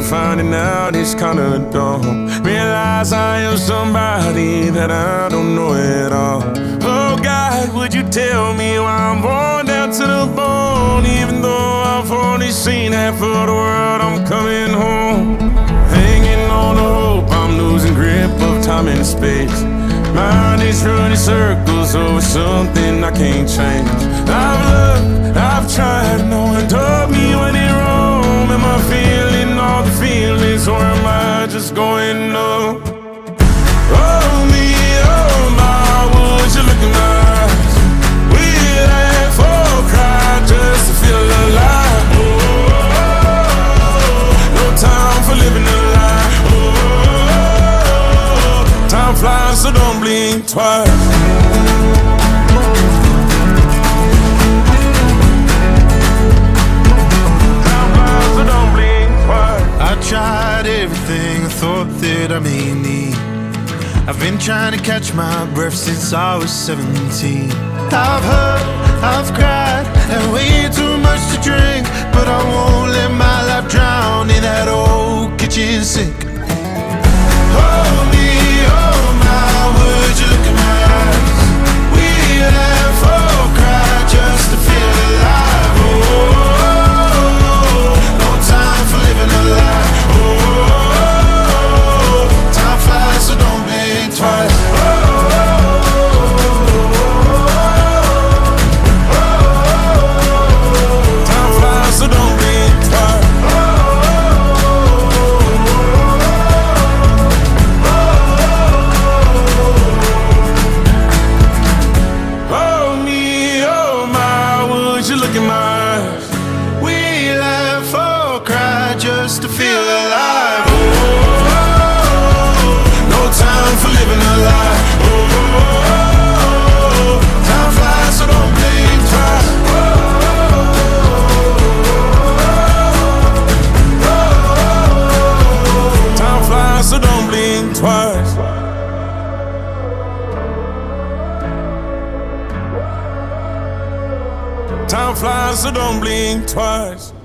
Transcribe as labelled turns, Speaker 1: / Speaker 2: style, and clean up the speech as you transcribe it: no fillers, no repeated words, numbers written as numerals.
Speaker 1: finding out it's kinda dumb. Realize I am somebody that I don't know at all. Oh God, would you tell me why I'm worn down to the bone? Even though I've only seen half of the world, I'm coming home. Hanging on to hope, I'm losing grip of time and space. Mind is running circles over something I can't change. I've looked, I've tried, no one told me when it wrong. Am I feeling all the feelings, or am I just going numb? Oh me, oh my, would you look in my eyes? We laugh or cry just to feel alive. Oh, no time for living a lie. Time flies, so don't blink twice. Time flies, so don't blink twice.
Speaker 2: I tried everything I thought that I may need. I've been trying to catch my breath since I was 17. I've hurt, I've cried, and way too much to drink, but I won't let my life drown in that old kitchen sink. Hold me, oh my, would you look in my eyes? We laugh or cry just to feel alive. Oh, no time for living a lie. Oh, time flies, so don't blink twice. Time flies, so don't blink twice. Oh me, oh my, would you look in my eyes? We laugh or cry just to feel alive. Oh, no time for living a lie. Oh, time flies, so don't blink twice. Time flies, so don't blink twice. Time flies, so don't blink twice.